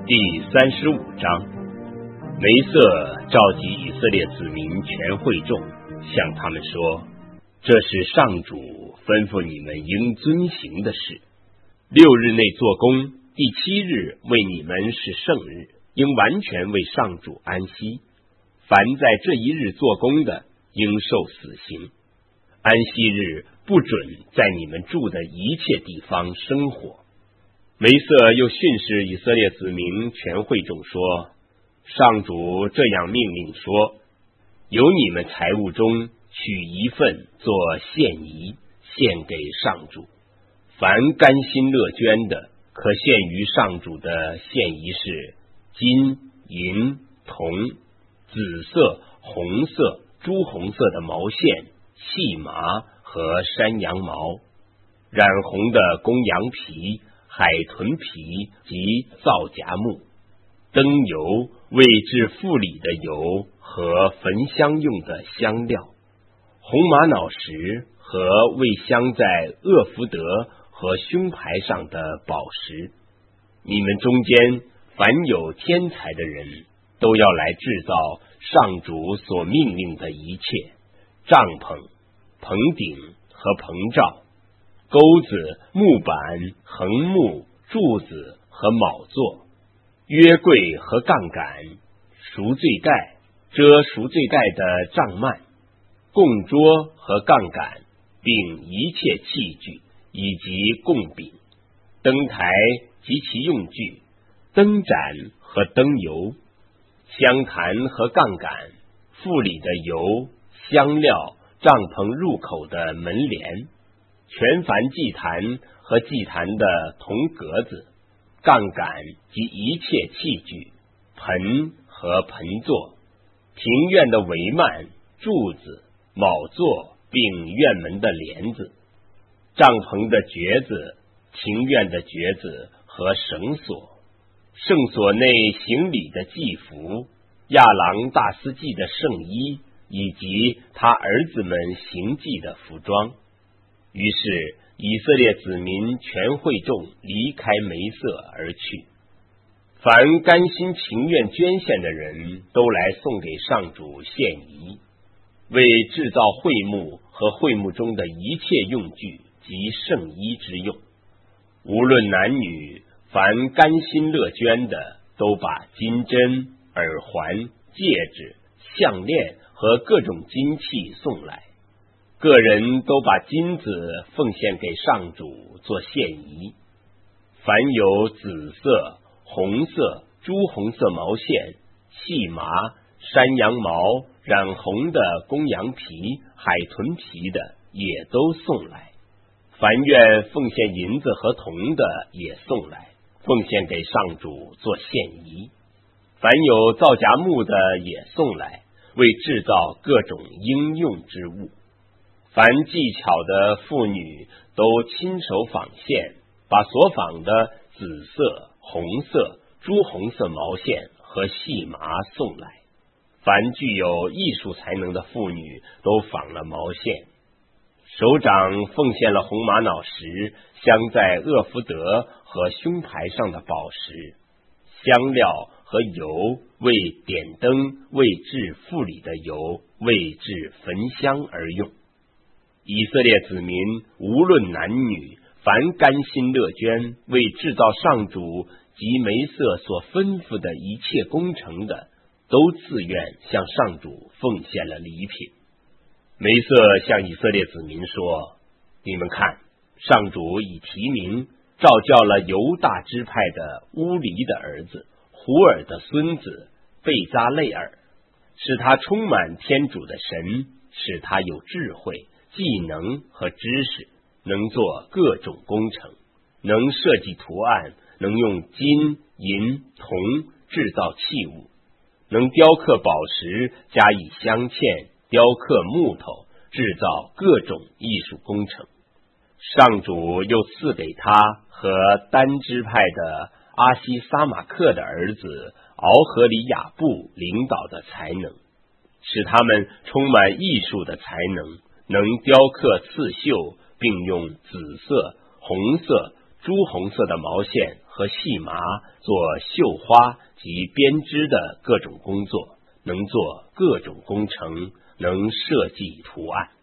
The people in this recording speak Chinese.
第35章，梅瑟召集以色列子民全会众，向他们说：这是上主吩咐你们应遵行的事。6日内做工，第7日为你们是圣日，应完全为上主安息。凡在这一日做工的，应受死刑。安息日不准在你们住的一切地方生火。梅瑟又训示以色列子民全会众说：上主这样命令说，由你们财物中取一份做献仪，献给上主。凡甘心乐捐的，可献于上主的献仪是金、银、铜、紫色、红色、朱红色的毛线、细麻和山羊毛，染红的公羊皮、海豚皮及皂荚木，灯油、为制妇礼的油和焚香用的香料，红玛瑙石和为镶在厄弗得和胸牌上的宝石。你们中间凡有天才的人，都要来制造上主所命令的一切帐篷、棚顶和棚罩、钩子、木板、横木、柱子和卯座、约柜和杠杆、赎罪盖、遮赎罪盖的帐幔、供桌和杠杆，并一切器具以及供饼、灯台及其用具、灯盏和灯油、香坛和杠杆、妇礼的油、香料、帐篷入口的门帘、全凡祭坛和祭坛的铜格子、杠杆及一切器具、盆和盆座、庭院的帷幔、柱子、卯座，并院门的帘子、帐篷的橛子、庭院的橛子和绳索、圣所内行礼的祭服、亚郎大司祭的圣衣，以及他儿子们行祭的服装。于是以色列子民全会众离开梅瑟而去。凡甘心情愿捐献的人，都来送给上主献仪，为制造会幕和会幕中的一切用具及圣衣之用。无论男女，凡甘心乐捐的，都把金针、耳环、戒指、项链和各种金器送来。个人都把金子奉献给上主做献仪。凡有紫色、红色、朱红色毛线、细麻、山羊毛、染红的公羊皮、海豚皮的，也都送来。凡愿奉献银子和铜的，也送来，奉献给上主做献仪。凡有皂荚木的，也送来，为制造各种应用之物。凡技巧的妇女都亲手纺线，把所纺的紫色、红色、朱红色毛线和细麻送来。凡具有艺术才能的妇女都纺了毛线。首长奉献了红玛瑙石镶在厄弗得和胸牌上的宝石、香料和油，为点灯、为制妇礼的油、为制焚香而用。以色列子民无论男女，凡甘心乐捐，为制造上主及梅瑟所吩咐的一切工程的，都自愿向上主奉献了礼品。梅瑟向以色列子民说：你们看，上主已提名召叫了犹大支派的乌黎的儿子胡尔的孙子贝扎类尔，使他充满天主的神，使他有智慧、技能和知识，能做各种工程，能设计图案，能用金、银、铜制造器物，能雕刻宝石，加以镶嵌，雕刻木头，制造各种艺术工程。上主又赐给他和丹支派的阿西撒马克的儿子敖和里亚布领导的才能，使他们充满艺术的才能，能雕刻刺绣，并用紫色、红色、朱红色的毛线和细麻做绣花及编织的各种工作，能做各种工程，能设计图案。